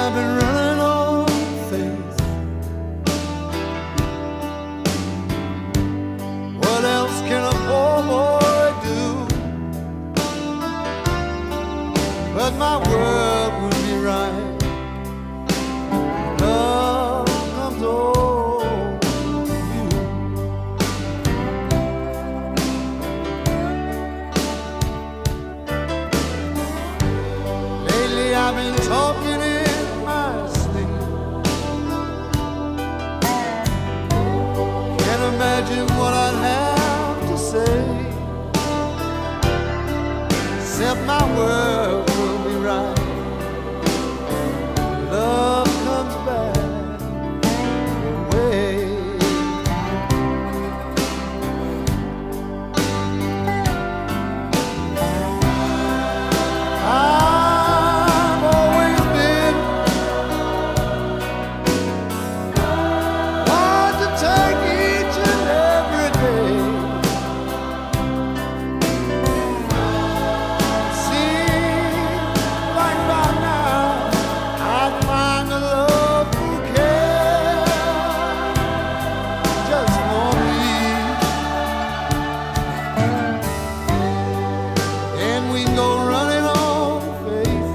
I've been running on faith. What else can a poor boy do? But my world would be right. Love comes over you. Lately I've been talking in my sleep. Can't imagine what I'd have to say, except my world will be right. Love comes back away. I've always been hard to take each and every day. Seems like by now I'd find a love who cares just for me. And we can go running on faith.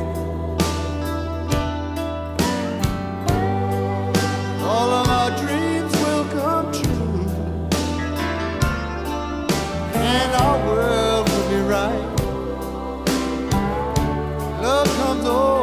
All of our dreams will come true, and our world will be right. Love comes over